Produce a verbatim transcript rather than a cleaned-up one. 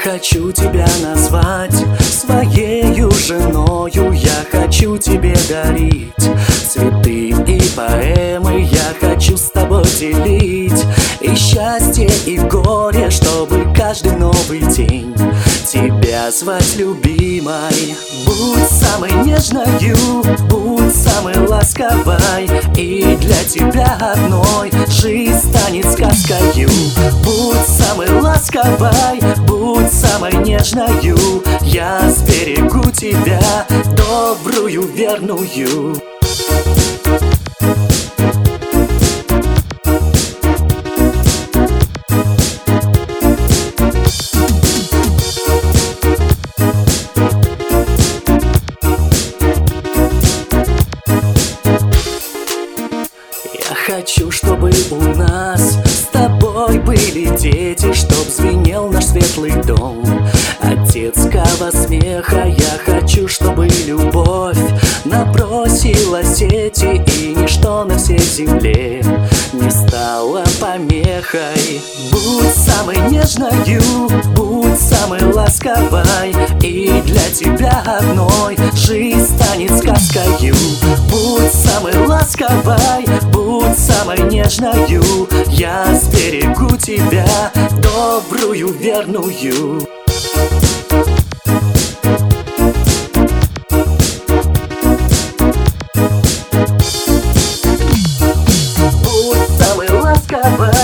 хочу тебя назвать своею женою. Я хочу тебе дарить цветы и поэмы. Я хочу с тобой делить и счастье, и горе, чтобы каждый новый день тебя звать любимой. Будь самой нежною, будь самой ласковой, и для тебя одной жизнь станет сказкою. Будь самой ласковой, будь самой нежною, я сберегу тебя, добрую, верную. Хочу, чтобы у нас с тобой были дети, чтоб звенел наш светлый дом от детского смеха. Я хочу, чтобы любовь набросила сети, и ничто на всей земле не стало помехой. Будь самой нежною, будь самой ласковой, и для тебя одной жизнь станет сказкою. Будь самой ласковой, будь самой нежною, я сберегу тебя, добрую, верную. Будь самой ласковой,